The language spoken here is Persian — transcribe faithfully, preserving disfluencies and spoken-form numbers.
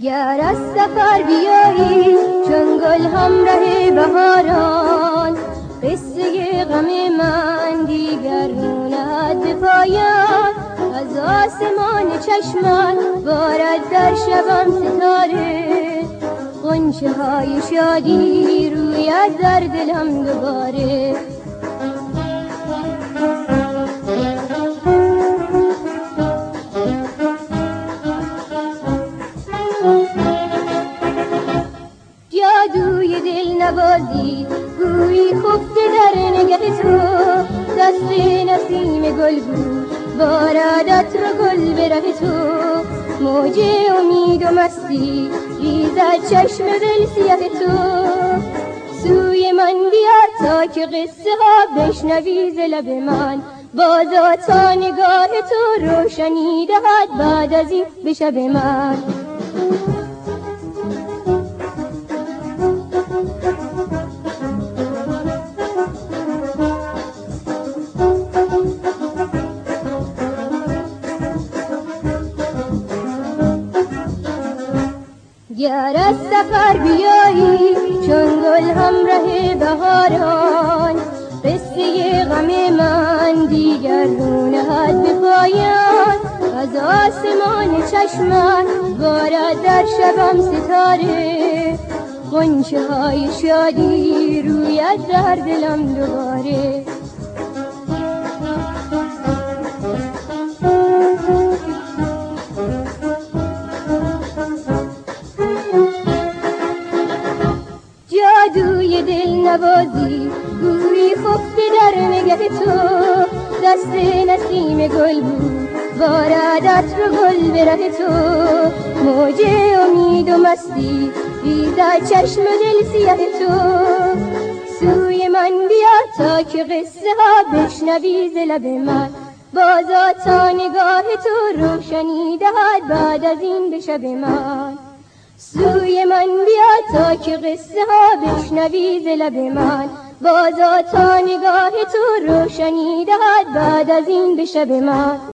گر از سفر بیایی چون گل همراه بهاران، قصه غم من دیگر روند به پایان. از آسمان چشمم بارد در شبم ستاره، غنچه های شادی روید در دلم دوباره. جادوی دل نوازی گویی خفته در نگه تو، دست نسیم گل بود بارد عطر و گل به ره تو. موج امید و مستی ریزد چشم دل سیه تو، سوی من بیا تا که قصه ها بشنوی ز لب من. بازا تا نگاه تو روشنی دهد بعد از این به شب من. گر از سفر بیایی چون گل همراه بهاران، قصه غم من دیگر رو نهد به پایان. از آسمان چشمم بارد در شبم ستاره، غنچه های شادی روید در دلم دوباره. جادوی دل نوازی گویی خفته در نگه تو، دست نسیم گل بود بارد عطر و گل به ره تو. موج امید و مستی ریزد چشم دل سیه تو، سوی من بیا تا که قصه ها بشنوی ز لب من. بازا تا نگاه تو روشنی دهد بعد از این به شب من. سوی من بیا تا که قصه ها بشنوی ز لب من. بازا تا نگاه تو روشنی دهد بعد از این به شب من.